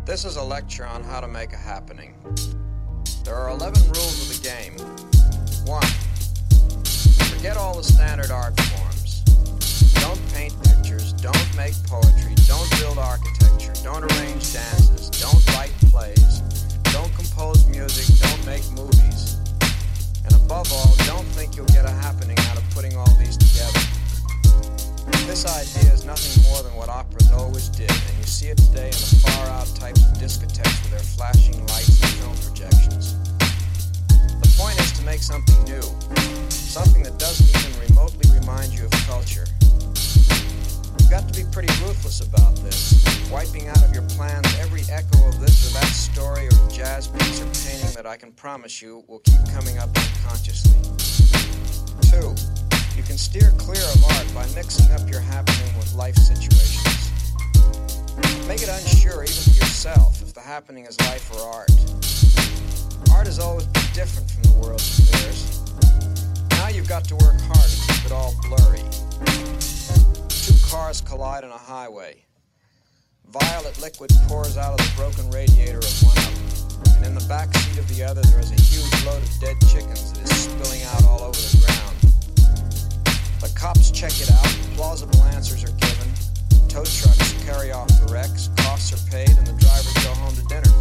This is a lecture on how to make a happening. There are 11 rules of the game. 1. Forget all the standard art forms. Don't paint pictures, don't make poetry, don't build architecture, don't arrange dances, don't write plays, don't compose music, don't make movies. And above all, don't think you'll get a happening out of putting all these together. This idea is nothing more than what operas always did, and you see it today in the far-out types of discotheques with their flashing lights and film projections. The point is to make something new, something that doesn't even remotely remind you of culture. You've got to be pretty ruthless about this, wiping out of your plans every echo of this or that story or jazz piece or painting that I can promise you will keep coming up unconsciously. 2. You can steer clear of art by mixing up your happening with life situations. Make it unsure even to yourself if the happening is life or art. Art has always been different from the world's affairs. Now you've got to work hard to keep it all blurry. 2 cars collide on a highway. Violet liquid pours out of the broken radiator of one of them, and in the back seat of the other there is a huge load of dead chickens that is spilling out all over the ground. The cops check it out, plausible answers are given, tow trucks carry off the wrecks, costs are paid, and the drivers go home to dinner.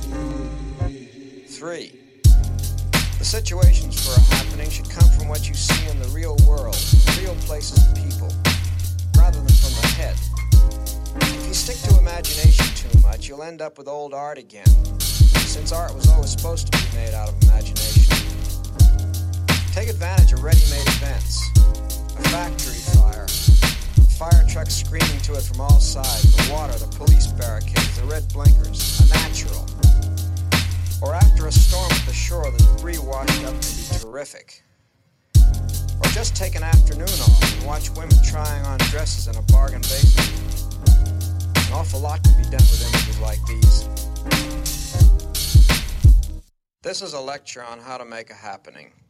3. The situations for a happening should come from what you see in the real world, real places and people, rather than from the head. If you stick to imagination too much, you'll end up with old art again, since art was always supposed to be made out of imagination. Take advantage of ready-made events. A factory fire, a fire truck screaming to it from all sides, the water, the police barricades, the red blinkers, a natural. Or after a storm at the shore, the debris washed up can be terrific. Or just take an afternoon off and watch women trying on dresses in a bargain basement. An awful lot can be done with images like these. This is a lecture on how to make a happening.